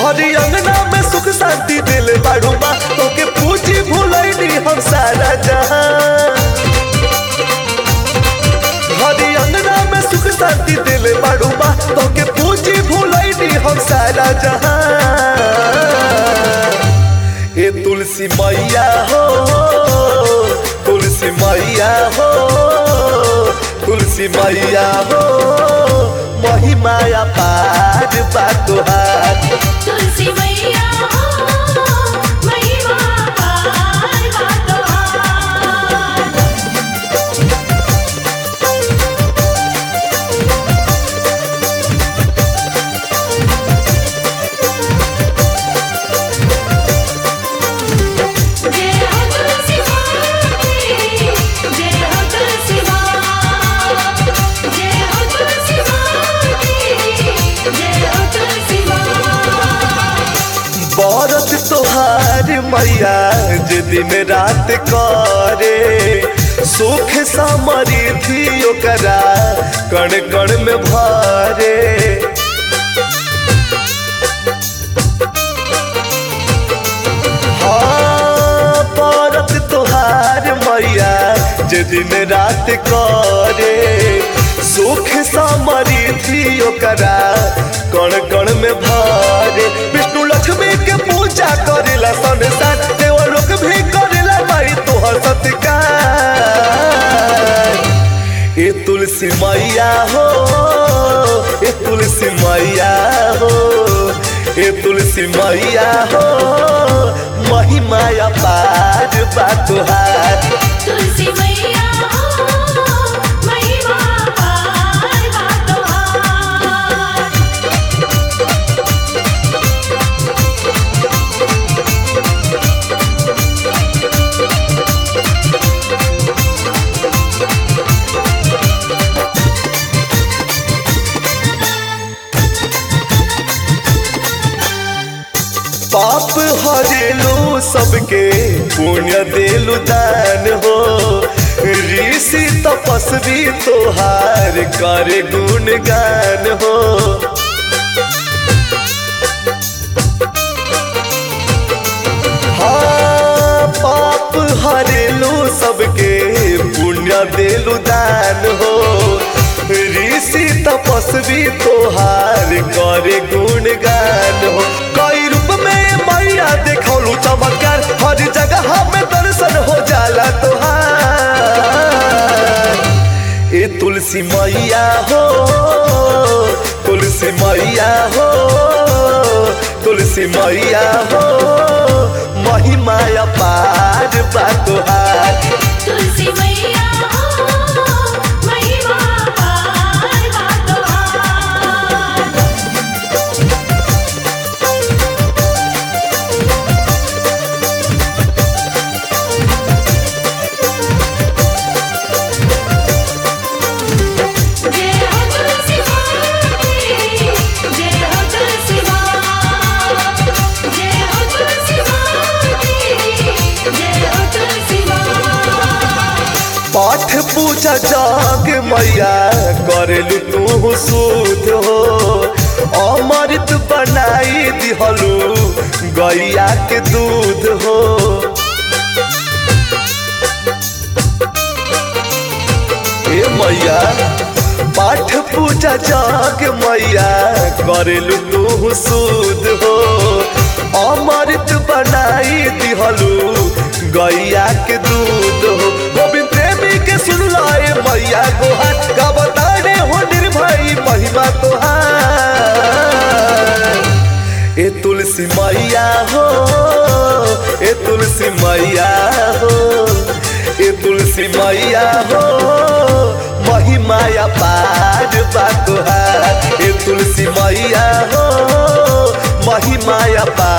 हरी अंगना में सुख शांति दिल बाड़ू माँ तोके पूजी भूलैनी हम सारा जहां। हरी अंगना में सुख शांति दिल बाड़ू माँ तोके पूजी भूलैनी हम सारा जहां। ए तुलसी मैया हो, तुलसी मैया हो, तुलसी मैया हो, महिमाया पार बा तोहार। तुलसी मैया हो, महिमा पार बा तोहार। जय हो तुलसी माँ की, जय हो तुलसी माँ, जय हो तुलसी माँ की, जय हो तुलसी माँ। बरत तोहार मैया जे दिन रात करे, सुख समृद्धि ओकरा कण कण में भरे। हाँ, बरत तोहार मैया जे दिन रात करे, सुख समृद्धि ओकरा कण कण में भरे। विष्णु लक्ष्मी के पूजा करेला संसार, देवलोक भी करेला माई तोहर सत्कार। ए तुलसी मैया हो, ए तुलसी मैया हो, ए तुलसी मैया हो, महिमाया पार बा तोहार। तुलसी मैया हो, महिमा पार बा तोहार। पाप हरेलू सबके पुण्य देलू दान हो, ऋषि तपस्वी तोहार करे गुणगान हो। हाँ, पाप हरेलू सबके पुण्य देलू दान हो, ऋषि तपस्वी तोहार करे गुणगान हो। कई रूप में मैया देखौलू चमत्कार, हर जगह में दर्शन हो जाला तोहार। ए तुलसी मैया हो, तुलसी मैया हो, तुलसी मैया हो, महिमाया पार बा तोहार। तुलसी मैया हो, महिमा पार बा तोहार। जय हो तुलसी माँ की, जय हो तुलसी माँ, जय हो तुलसी माँ की, जय हो तुलसी माँ। पाठ पूजा जाग मैया करेलू तू सूद हो, अमृत बनाई दिहलू गैया के दूध हो। ए मैया पाठ पूजा जाग मैया करेलू तू सूद हो, अमृत बनाई दिहलू गैया के दूध हो। गोविंद प्रेमी के सुनलाए मैया गोहार, गावतारे हो निर्भय महिमा तोहार। ए तुलसी मैया हो, ए तुलसी मैया हो, ए तुलसी मैया हो, महिमाया पार बा तोहार। ए तुलसी मैया हो, महिमाया पार